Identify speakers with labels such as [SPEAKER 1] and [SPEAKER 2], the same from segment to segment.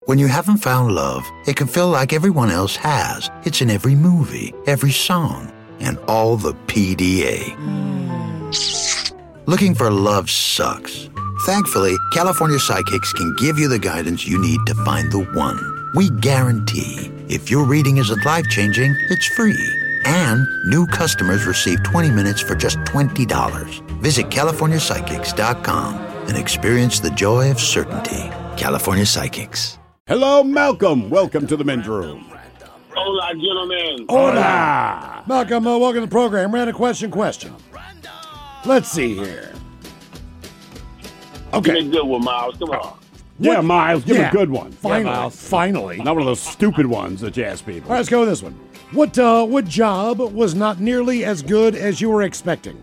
[SPEAKER 1] When you haven't found love, it can feel like everyone else has. It's in every movie, every song, and all the PDA. Looking for love sucks. Thankfully, California Psychics can give you the guidance you need to find the one. We guarantee if your reading isn't life-changing, it's free. And new customers receive 20 minutes for just $20. Visit CaliforniaPsychics.com and experience the joy of certainty. California Psychics.
[SPEAKER 2] Hello, Malcolm. Welcome to the men's room.
[SPEAKER 3] Hola, gentlemen.
[SPEAKER 2] Hola.
[SPEAKER 4] Malcolm, welcome to the program. Random question. Let's see here.
[SPEAKER 3] Give me
[SPEAKER 4] Okay.
[SPEAKER 3] a good one, Miles. Come on.
[SPEAKER 2] Yeah, Miles, give a good one.
[SPEAKER 4] Finally.
[SPEAKER 2] Not one of those stupid ones that you ask people.
[SPEAKER 4] All right, let's go with this one. What job was not nearly as good as you were expecting?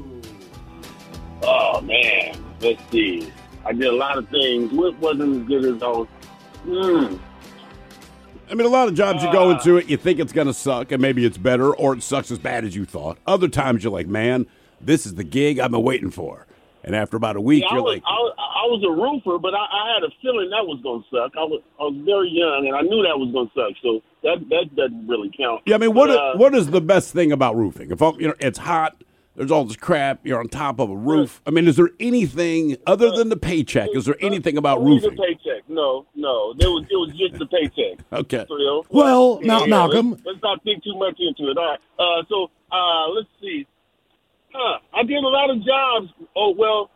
[SPEAKER 3] Oh, man. Let's see. I did a lot of things. What wasn't as good as those?
[SPEAKER 2] I mean, a lot of jobs you go into it, you think it's going to suck, and maybe it's better, or it sucks as bad as you thought. Other times you're like, man, this is the gig I've been waiting for. And after about a week,
[SPEAKER 3] I
[SPEAKER 2] you're
[SPEAKER 3] was,
[SPEAKER 2] like,
[SPEAKER 3] I was a roofer, but I had a feeling that was going to suck. I was very young, and I knew that was going to suck. So that doesn't really count.
[SPEAKER 2] yeah, I mean, what is the best thing about roofing? If it's hot, there's all this crap, you're on top of a roof. I mean, is there anything other than the paycheck? Is there anything about
[SPEAKER 3] only
[SPEAKER 2] roofing?
[SPEAKER 3] The paycheck. No. It was just the paycheck.
[SPEAKER 2] Okay.
[SPEAKER 3] So,
[SPEAKER 4] Well, Malcolm.
[SPEAKER 3] Let's not think too much into it. All right. Let's see. I did a lot of jobs. Oh, well.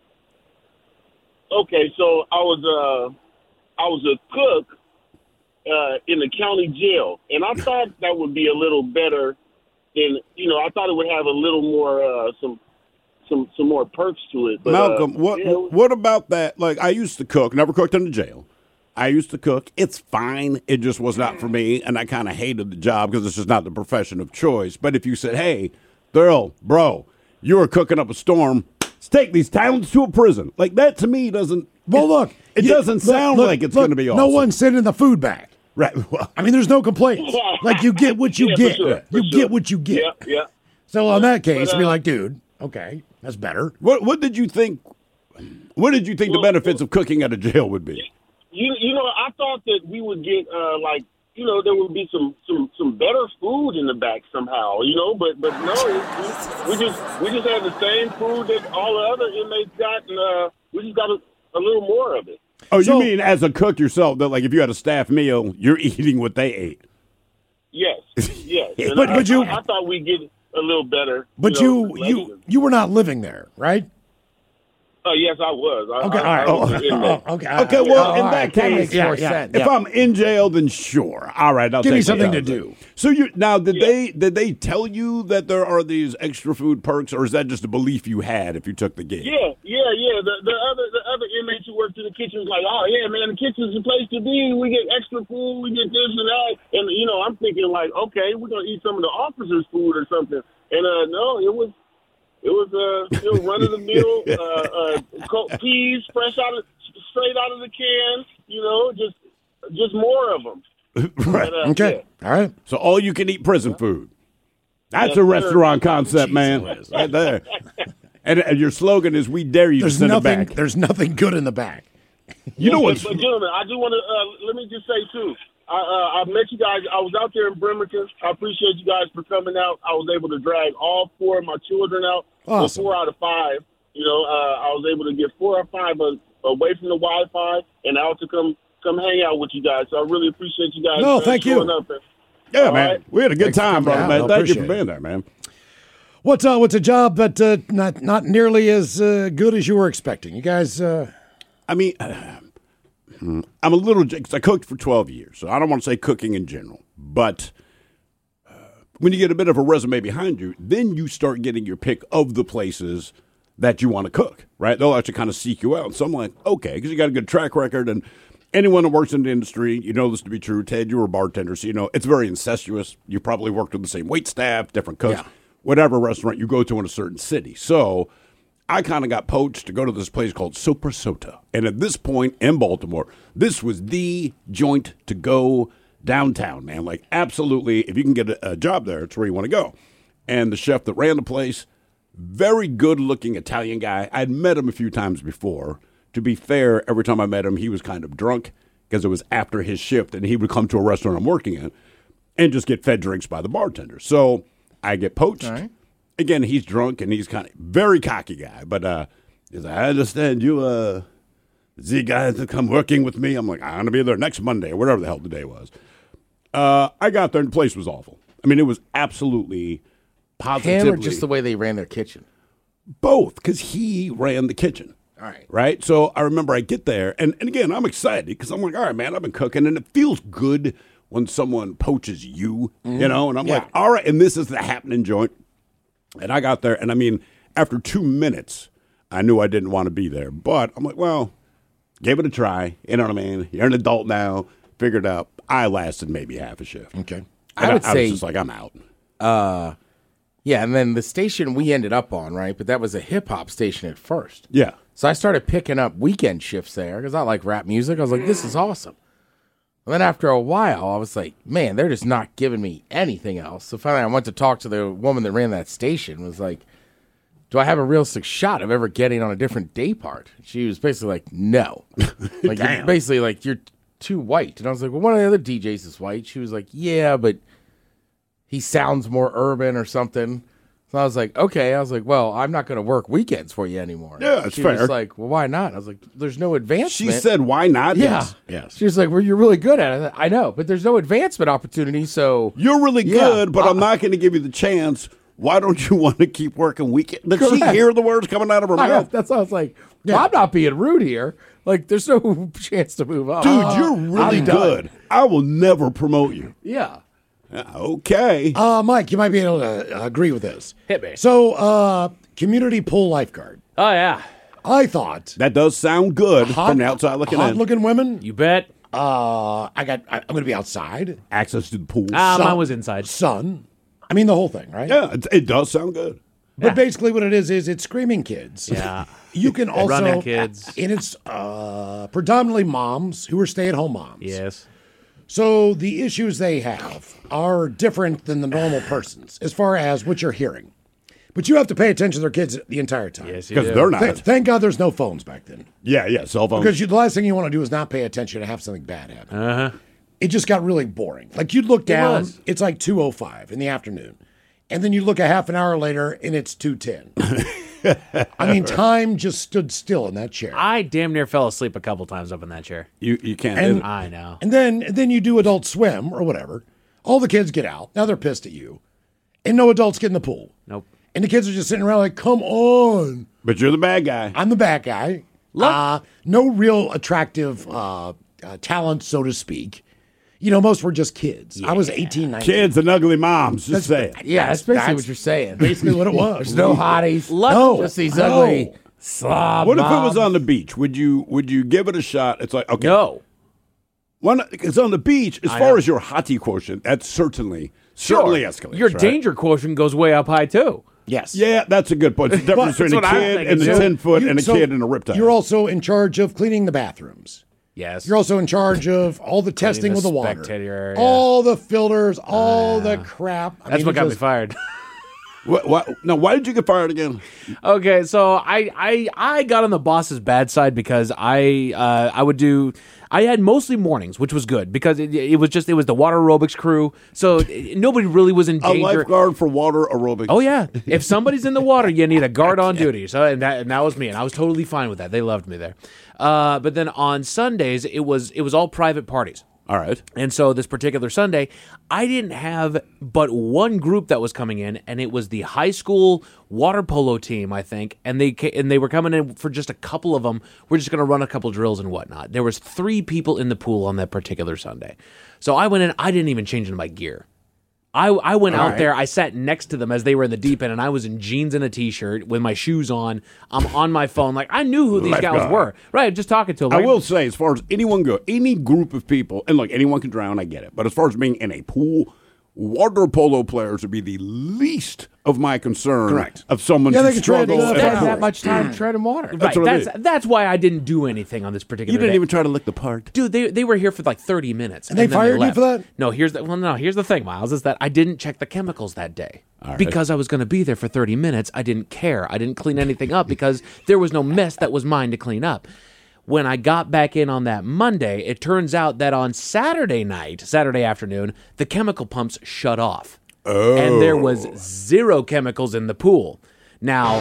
[SPEAKER 3] Okay, so I was a cook in the county jail, and I thought that would be a little better than, I thought it would have a little more some more perks to it. But,
[SPEAKER 2] Malcolm, what about that? Like, I used to cook, never cooked in the jail. I used to cook. It's fine. It just was not for me, and I kind of hated the job because it's just not the profession of choice. But if you said, hey, Thurl, bro, you were cooking up a storm, let's take these talents to a prison. Like, that to me doesn't.
[SPEAKER 4] Well, look.
[SPEAKER 2] It doesn't sound like it's going to be awesome.
[SPEAKER 4] No one's sitting in the food bag.
[SPEAKER 2] Right. Well,
[SPEAKER 4] I mean, there's no complaints. Like, you get what you get.
[SPEAKER 3] For
[SPEAKER 4] You
[SPEAKER 3] sure.
[SPEAKER 4] get what you get.
[SPEAKER 3] Yeah.
[SPEAKER 4] So, on that case,
[SPEAKER 3] But,
[SPEAKER 4] be like, dude, okay, that's better.
[SPEAKER 2] what did you think? What did you think the benefits of cooking at a jail would be?
[SPEAKER 3] I thought that we would get there would be some better food in the back somehow, but no, we just had the same food that all the other inmates got, and we just got a little more of it.
[SPEAKER 2] Oh,
[SPEAKER 4] So-
[SPEAKER 2] you mean as a cook yourself, that like if you had a staff meal, you're eating what they ate.
[SPEAKER 3] Yes. And
[SPEAKER 4] But
[SPEAKER 3] I thought we'd get a little better.
[SPEAKER 4] But you were not living there, right?
[SPEAKER 3] Yes, I was.
[SPEAKER 4] Okay, all right.
[SPEAKER 3] I was in there.
[SPEAKER 2] Okay, well, in that case,
[SPEAKER 4] makes more sense.
[SPEAKER 2] if I'm in jail, then sure. All right, I'll
[SPEAKER 4] Give me
[SPEAKER 2] take
[SPEAKER 4] something to
[SPEAKER 2] it.
[SPEAKER 4] do.
[SPEAKER 2] So did they tell you that there are these extra food perks, or is that just a belief you had if you took the gig?
[SPEAKER 3] Yeah. The other inmates who worked in the kitchen was like, oh yeah, man, the kitchen's the place to be. We get extra food, we get this and that, and I'm thinking like, okay, we're gonna eat some of the officers' food or something. And no, it was run of the mill peas straight out of the can. Just more of them.
[SPEAKER 2] Right.
[SPEAKER 3] And,
[SPEAKER 4] Okay. All right.
[SPEAKER 2] So all you can eat prison food. That's
[SPEAKER 3] Yes,
[SPEAKER 2] a
[SPEAKER 3] sir.
[SPEAKER 2] restaurant concept, man. Right there. And your slogan is, "We dare you to
[SPEAKER 4] There's
[SPEAKER 2] send it
[SPEAKER 4] nothing.
[SPEAKER 2] back."
[SPEAKER 4] There's nothing good in the back.
[SPEAKER 2] You know what's
[SPEAKER 3] But gentlemen, I do want to let me just say too. I met you guys. I was out there in Bremerton. I appreciate you guys for coming out. I was able to drag all 4 of my children out.
[SPEAKER 4] Awesome.
[SPEAKER 3] 4 out of 5. I was able to get 4 or 5 away from the Wi-Fi and out to come hang out with you guys. So I really appreciate you guys.
[SPEAKER 4] No, thank you.
[SPEAKER 3] showing up.
[SPEAKER 2] yeah,
[SPEAKER 3] All
[SPEAKER 2] man.
[SPEAKER 3] right.
[SPEAKER 2] We had a good
[SPEAKER 4] Thanks for
[SPEAKER 2] time,
[SPEAKER 4] coming
[SPEAKER 2] brother,
[SPEAKER 4] out.
[SPEAKER 2] man.
[SPEAKER 4] I
[SPEAKER 2] Thank you for
[SPEAKER 4] appreciate
[SPEAKER 2] being there, man.
[SPEAKER 4] What's a job that not nearly as good as you were expecting? You guys.
[SPEAKER 2] I mean, I'm a little, because I cooked for 12 years, so I don't want to say cooking in general, but when you get a bit of a resume behind you, then you start getting your pick of the places that you want to cook, right? They'll actually kind of seek you out. So I'm like, okay, because you got a good track record, and anyone that works in the industry, you know this to be true. Ted, you were a bartender, so it's very incestuous. You probably worked with the same wait staff, different cooks, whatever restaurant you go to in a certain city. So I kind of got poached to go to this place called Soprasota. And at this point in Baltimore, this was the joint to go downtown, man. Like, absolutely, if you can get a job there, it's where you want to go. And the chef that ran the place, very good-looking Italian guy. I'd met him a few times before. To be fair, every time I met him, he was kind of drunk. because it was after his shift, and he would come to a restaurant I'm working in and just get fed drinks by the bartender. So I get poached.
[SPEAKER 5] All right.
[SPEAKER 2] Again, he's drunk, and he's kind of very cocky guy. But he's like, I understand you, the guys to come working with me. I'm like, I'm going to be there next Monday or whatever the hell the day was. I got there, and the place was awful. I mean, it was absolutely positively.
[SPEAKER 5] Him or just the way they ran their kitchen?
[SPEAKER 2] Both, because he ran the kitchen.
[SPEAKER 5] All right.
[SPEAKER 2] Right? So I remember I get there, and again, I'm excited because I'm like, all right, man, I've been cooking, and it feels good when someone poaches you, you know? And I'm like, all right, and this is the happening joint. And I got there, and I mean, after 2 minutes, I knew I didn't want to be there. But I'm like, well, gave it a try. You know what I mean? You're an adult now. Figured out. I lasted maybe half a shift.
[SPEAKER 4] Okay.
[SPEAKER 5] I would
[SPEAKER 2] I
[SPEAKER 5] say
[SPEAKER 2] was just like, I'm out.
[SPEAKER 5] Yeah, and then the station we ended up on, right? But that was a hip-hop station at first.
[SPEAKER 2] Yeah.
[SPEAKER 5] So I started picking up weekend shifts there because I like rap music. I was like, this is awesome. And then after a while, I was like, man, they're just not giving me anything else. So finally, I went to talk to the woman that ran that station. Was like, do I have a real shot of ever getting on a different day part? She was basically like, no. Like, basically, like, you're too white. And I was like, well, one of the other DJs is white. She was like, yeah, but he sounds more urban or something. So I was like, okay. I was like, well, I'm not going to work weekends for you anymore.
[SPEAKER 2] Yeah, it's
[SPEAKER 5] she
[SPEAKER 2] fair.
[SPEAKER 5] was like, well, why not? I was like, there's no advancement.
[SPEAKER 2] She said, why not?
[SPEAKER 5] yeah.
[SPEAKER 2] Yes.
[SPEAKER 5] She was like, well, you're really good at it. I know, but there's no advancement opportunity, so.
[SPEAKER 2] You're really
[SPEAKER 5] Yeah.
[SPEAKER 2] good, but I'm not going to give you the chance. Why don't you want to keep working weekend? Did she
[SPEAKER 5] Correct.
[SPEAKER 2] hear the words coming out of her mouth?
[SPEAKER 5] That's why I was like, well, I'm not being rude here. Like, there's no chance to move up.
[SPEAKER 2] Dude, you're really
[SPEAKER 5] I'm done.
[SPEAKER 2] good. I will never promote you.
[SPEAKER 5] Yeah.
[SPEAKER 2] Okay.
[SPEAKER 4] Mike, you might be able to agree with this.
[SPEAKER 6] Hit me.
[SPEAKER 4] So, community pool lifeguard.
[SPEAKER 6] Oh, yeah.
[SPEAKER 4] I thought
[SPEAKER 2] That does sound good from the outside looking in.
[SPEAKER 4] hot-looking women.
[SPEAKER 6] You bet.
[SPEAKER 4] I'm going to be outside.
[SPEAKER 2] Access to the pool.
[SPEAKER 6] Mine was inside.
[SPEAKER 4] Sun. I mean, the whole thing, right?
[SPEAKER 2] Yeah, it does sound good.
[SPEAKER 4] But basically, what it is it's screaming kids.
[SPEAKER 6] Yeah.
[SPEAKER 4] You can also
[SPEAKER 6] Running kids.
[SPEAKER 4] and it's predominantly moms who are stay-at-home moms.
[SPEAKER 6] Yes.
[SPEAKER 4] So the issues they have are different than the normal person's as far as what you're hearing. But you have to pay attention to their kids the entire time.
[SPEAKER 6] Yes, you
[SPEAKER 2] Because
[SPEAKER 6] do.
[SPEAKER 2] they're not.
[SPEAKER 4] Thank God there's no phones back then.
[SPEAKER 2] Yeah, cell phones.
[SPEAKER 4] Because the last thing you want to do is not pay attention and have something bad happen. It just got really boring. Like you'd look down,
[SPEAKER 6] was.
[SPEAKER 4] it's like 2:05 in the afternoon. And then you look a half an hour later and it's 2:10. I mean, time just stood still in that chair.
[SPEAKER 6] I damn near fell asleep a couple times up in that chair.
[SPEAKER 2] You can't.
[SPEAKER 4] And-
[SPEAKER 6] I know.
[SPEAKER 4] And then you do Adult Swim or whatever. All the kids get out. Now they're pissed at you. And no adults get in the pool.
[SPEAKER 6] Nope.
[SPEAKER 4] And the kids are just sitting around like, come on.
[SPEAKER 2] But you're the bad guy.
[SPEAKER 4] I'm the bad guy. No real attractive talent, so to speak. You know, most were just kids. I was 18, 19.
[SPEAKER 2] Kids and ugly moms. Just say it.
[SPEAKER 5] Yeah, that's basically what you're saying.
[SPEAKER 4] Basically what it was.
[SPEAKER 5] There's no hotties.
[SPEAKER 4] No.
[SPEAKER 5] Just these
[SPEAKER 4] No.
[SPEAKER 5] ugly slob
[SPEAKER 2] What if it was
[SPEAKER 5] moms.
[SPEAKER 2] on the beach? Would you give it a shot? It's like, okay.
[SPEAKER 6] No.
[SPEAKER 2] Because on the beach, as far as your hottie quotient, that's certainly escalates.
[SPEAKER 6] Your
[SPEAKER 2] right?
[SPEAKER 6] danger quotient goes way up high, too.
[SPEAKER 4] Yes.
[SPEAKER 2] Yeah, that's a good point. It's the difference
[SPEAKER 6] That's
[SPEAKER 2] between a
[SPEAKER 6] what I'm
[SPEAKER 2] kid
[SPEAKER 6] thinking,
[SPEAKER 2] and a
[SPEAKER 6] too.
[SPEAKER 2] 10-foot and a
[SPEAKER 4] So
[SPEAKER 2] kid and a riptide.
[SPEAKER 4] You're also in charge of cleaning the bathrooms.
[SPEAKER 6] Yes.
[SPEAKER 4] You're also in charge of all the testing
[SPEAKER 6] the
[SPEAKER 4] with the water.
[SPEAKER 6] spectator area.
[SPEAKER 4] All the filters, all the crap. I
[SPEAKER 6] That's
[SPEAKER 4] mean,
[SPEAKER 6] what
[SPEAKER 4] it
[SPEAKER 6] got me
[SPEAKER 4] just-
[SPEAKER 6] fired.
[SPEAKER 2] Now, why did you get fired again?
[SPEAKER 6] Okay, so I got on the boss's bad side because I had mostly mornings, which was good because it was the water aerobics crew, so nobody really was in
[SPEAKER 2] A
[SPEAKER 6] danger.
[SPEAKER 2] lifeguard for water aerobics.
[SPEAKER 6] Oh yeah, if somebody's in the water, you need a guard on duty. So and that was me, and I was totally fine with that. They loved me there. But then on Sundays, it was all private parties.
[SPEAKER 2] All right.
[SPEAKER 6] And so this particular Sunday, I didn't have but one group that was coming in, and it was the high school water polo team, I think. And they were coming in for just a couple of them. We're just going to run a couple drills and whatnot. There was 3 people in the pool on that particular Sunday. So I went in. I didn't even change into my gear. I went out there. I sat next to them as they were in the deep end, and I was in jeans and a T-shirt with my shoes on. I'm on my phone. Like, I knew who these guys
[SPEAKER 2] Lifeguard.
[SPEAKER 6] were. Right, just talking to them.
[SPEAKER 2] I
[SPEAKER 6] Like,
[SPEAKER 2] will say, as far as anyone go, any group of people, and look, anyone can drown, I get it. But as far as being in a pool, water polo players would be the least of my concern.
[SPEAKER 4] Correct.
[SPEAKER 2] Of someone
[SPEAKER 4] Yeah,
[SPEAKER 2] to
[SPEAKER 4] they can tread,
[SPEAKER 2] struggle.
[SPEAKER 4] uh,
[SPEAKER 5] They
[SPEAKER 2] and-
[SPEAKER 5] had that much time treading water.
[SPEAKER 6] Right,
[SPEAKER 2] what I mean.
[SPEAKER 6] that's why I didn't do anything on this particular
[SPEAKER 2] You didn't
[SPEAKER 6] day.
[SPEAKER 2] even try to lick the part.
[SPEAKER 6] Dude, they were here for like 30 minutes.
[SPEAKER 4] And they
[SPEAKER 6] then
[SPEAKER 4] fired you
[SPEAKER 6] left.
[SPEAKER 4] for that?
[SPEAKER 6] No, here's the thing, Miles, is that I didn't check the chemicals that day. Because I was going to be there for 30 minutes, I didn't care. I didn't clean anything up because there was no mess that was mine to clean up. When I got back in on that Monday, it turns out that on Saturday afternoon, the chemical pumps shut off. Oh. And there was 0 chemicals in the pool. Now,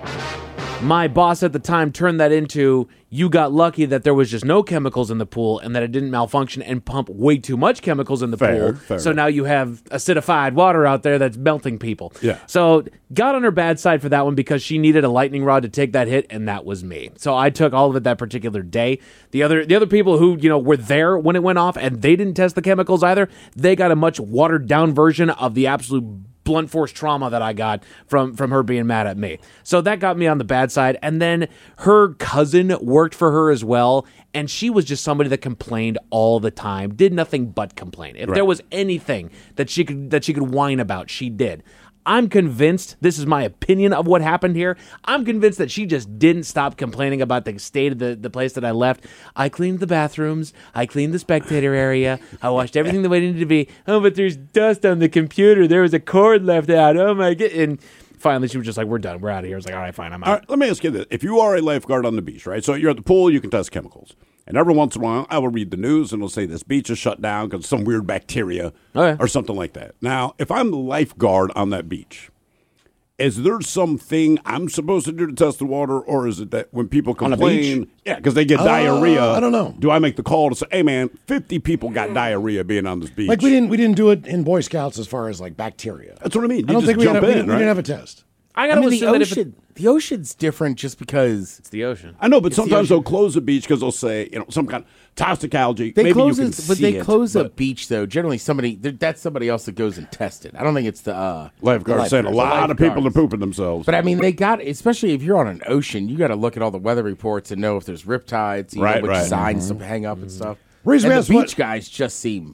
[SPEAKER 6] my boss at the time turned that into, you got lucky that there was just no chemicals in the pool and that it didn't malfunction and pump way too much chemicals in the pool.
[SPEAKER 2] Fair.
[SPEAKER 6] So now you have acidified water out there that's melting people.
[SPEAKER 2] Yeah.
[SPEAKER 6] So got on her bad side for that one because she needed a lightning rod to take that hit, and that was me. So I took all of it that particular day. The other people who, were there when it went off and they didn't test the chemicals either, they got a much watered down version of the absolute blunt force trauma that I got from her being mad at me. So that got me on the bad side. And then her cousin worked for her as well, and she was just somebody that complained all the time, did nothing but complain. If there was anything that she could whine about, she did. I'm convinced, this is my opinion of what happened here, I'm convinced that she just didn't stop complaining about the state of the place that I left. I cleaned the bathrooms, I cleaned the spectator area, I washed everything the way it needed to be. Oh, but there's dust on the computer, there was a cord left out, oh my God. And finally she was just like, we're done, we're out of here. I was like, all right, fine, I'm out.
[SPEAKER 2] All right, let me ask you this. If you are a lifeguard on the beach, right, so you're at the pool, you can test chemicals. And every once in a while, I will read the news and it'll say this beach is shut down because some weird bacteria or something like that. Now, if I'm the lifeguard on that beach, is there something I'm supposed to do to test the water, or is it that when people complain, because they get diarrhea?
[SPEAKER 4] I don't know.
[SPEAKER 2] Do I make the call to say, hey, man, 50 people got diarrhea being on this beach?
[SPEAKER 4] Like we didn't do it in Boy Scouts as far as like bacteria.
[SPEAKER 2] That's what I mean.
[SPEAKER 4] I don't think we didn't have a test.
[SPEAKER 6] I gotta assume that if
[SPEAKER 5] the ocean's different just because
[SPEAKER 6] it's the ocean.
[SPEAKER 2] I know, but sometimes they'll close the beach because they'll say, some kind of toxic algae.
[SPEAKER 5] They
[SPEAKER 2] Maybe
[SPEAKER 5] close
[SPEAKER 2] you can
[SPEAKER 5] it, but
[SPEAKER 2] see
[SPEAKER 5] they close a beach though. Generally, that's somebody else that goes and tests it. I don't think it's the
[SPEAKER 2] lifeguards saying a lot of people are pooping themselves.
[SPEAKER 5] But I mean, they got, especially if you're on an ocean, you got to look at all the weather reports and know if there's riptides, know which signs to hang up and stuff. And the beach guys just seem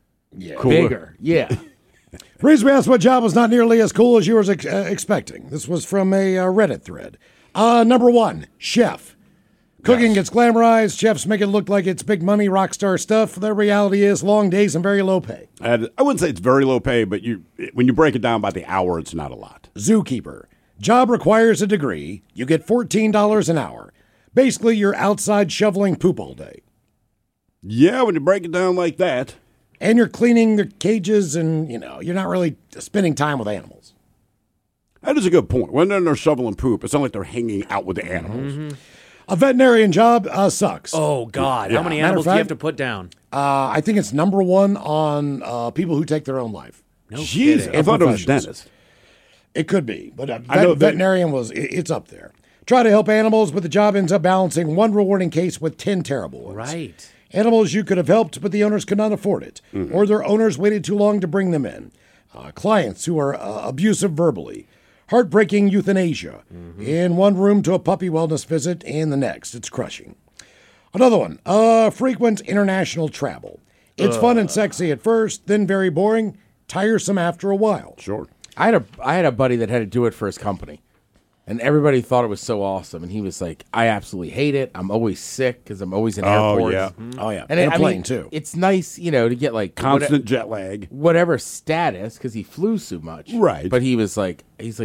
[SPEAKER 5] bigger. Yeah.
[SPEAKER 4] Reason we asked what job was not nearly as cool as you were expecting. This was from a Reddit thread. Number 1, chef. Cooking gets glamorized. Chefs make it look like it's big money, rock star stuff. The reality is long days and very low pay.
[SPEAKER 2] I wouldn't say it's very low pay, but when you break it down by the hour, it's not a lot.
[SPEAKER 4] Zookeeper. Job requires a degree. You get $14 an hour. Basically, you're outside shoveling poop all day.
[SPEAKER 2] Yeah, when you break it down like that.
[SPEAKER 4] And you're cleaning the cages and, you're not really spending time with animals.
[SPEAKER 2] That is a good point. When they're shoveling poop, it's not like they're hanging out with the animals.
[SPEAKER 4] Mm-hmm. A veterinarian job sucks.
[SPEAKER 6] Oh, God. How many animals do you have to put down?
[SPEAKER 4] I think it's number 1 on people who take their own life.
[SPEAKER 6] No
[SPEAKER 2] Jeez, I thought it was dentist.
[SPEAKER 4] It could be, but veterinarian it's up there. Try to help animals, but the job ends up balancing one rewarding case with 10 terrible ones.
[SPEAKER 6] Right.
[SPEAKER 4] Animals you could have helped, but the owners could not afford it, or their owners waited too long to bring them in. Clients who are abusive verbally. Heartbreaking euthanasia. In one room to a puppy wellness visit, and the next. It's crushing. Another one. Frequent international travel. It's fun and sexy at first, then very boring, tiresome after a while.
[SPEAKER 2] Sure.
[SPEAKER 5] I had a buddy that had to do it for his company. And everybody thought it was so awesome. And he was like, I absolutely hate it. I'm always sick because I'm always in airports.
[SPEAKER 2] Yeah.
[SPEAKER 4] Oh, yeah.
[SPEAKER 5] And
[SPEAKER 4] a plane, too.
[SPEAKER 5] It's nice, to get like
[SPEAKER 2] constant jet lag.
[SPEAKER 5] Whatever status, because he flew so much.
[SPEAKER 2] Right.
[SPEAKER 5] But he's like,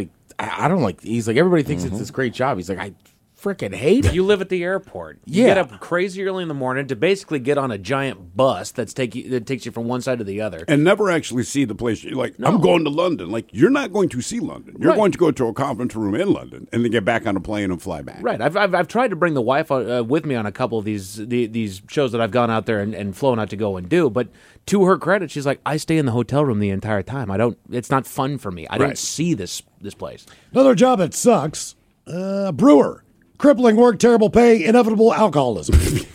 [SPEAKER 5] I don't like, he's like, everybody thinks it's this great job. He's like, I freaking hate it.
[SPEAKER 6] You live at the airport. You get up crazy early in the morning to basically get on a giant bus that takes you from one side to the other.
[SPEAKER 2] And never actually see the place. You're like, I'm going to London. Like, you're not going to see London. You're going to go to a conference room in London and then get back on a plane and fly back.
[SPEAKER 6] Right. I've tried to bring the wife with me on a couple of these shows that I've gone out there and flown out to go and do. But to her credit, she's like, I stay in the hotel room the entire time. It's not fun for me. I don't see this place.
[SPEAKER 4] Another job that sucks. Brewer. Crippling work, terrible pay, inevitable alcoholism.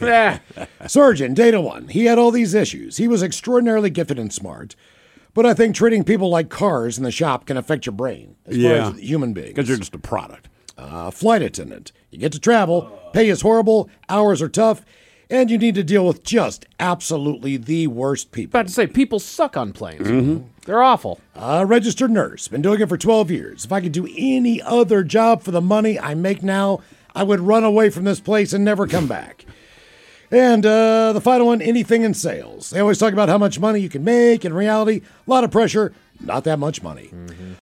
[SPEAKER 4] Surgeon, data one. He had all these issues. He was extraordinarily gifted and smart. But I think treating people like cars in the shop can affect your brain as far as human beings.
[SPEAKER 2] Because you're just a product.
[SPEAKER 4] Flight attendant. You get to travel, pay is horrible, hours are tough, and you need to deal with just absolutely the worst people.
[SPEAKER 6] About to say, people suck on planes. They're awful.
[SPEAKER 4] Registered nurse. Been doing it for 12 years. If I could do any other job for the money I make now, I would run away from this place and never come back. And the final one, anything in sales. They always talk about how much money you can make. In reality, a lot of pressure, not that much money.